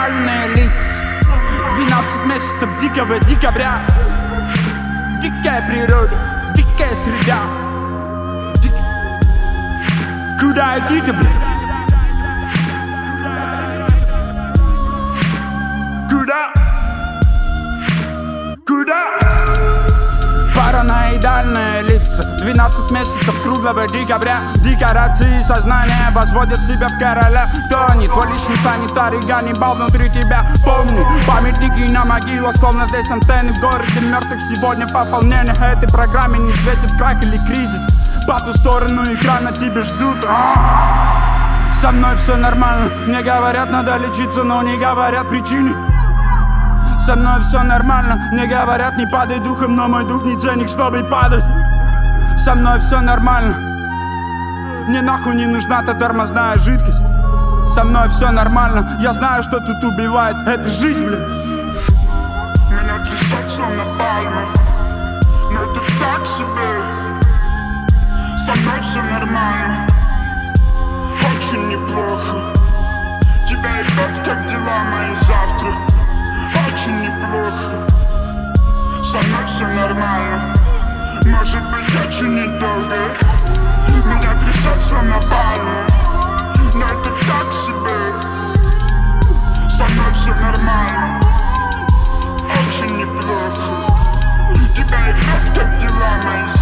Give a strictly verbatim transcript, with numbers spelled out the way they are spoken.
идеальные лица. Двенадцать месяцев дикого декабря. Дикая природа, дикая среда. Дик... Куда идти-то, блядь? Куда? Куда? Параноидальные лица. Двенадцать месяцев круглого декабря. Декорации сознания возводят себя в короля. Кто они? Твой личный санитар и Ганнибал внутри тебя. Помни, памятники на могилах, словно здесь антенны в городе мертвых. Сегодня пополнение этой программе не светит крах или кризис. По ту сторону экрана тебя ждут. А-а-а. Со мной все нормально. Мне говорят, надо лечиться, но не говорят причины. Со мной все нормально, мне говорят, не падай духом, но мой дух не ценник, чтобы падать. Со мной все нормально, мне нахуй не нужна та тормозная жидкость. Со мной все нормально, я знаю, что тут убивает, это жизнь, блядь. Меня трясет словно пальма, но это так себе. Со мной все нормально, очень неплохо. Тебя ебет, как дела мои завтра. Очень неплохо, со мной все нормально. Может быть очень недолго. Меня трясет словно пальма, но это так себе. Со мной все нормально, очень неплохо. Тебя ебет, как дела мои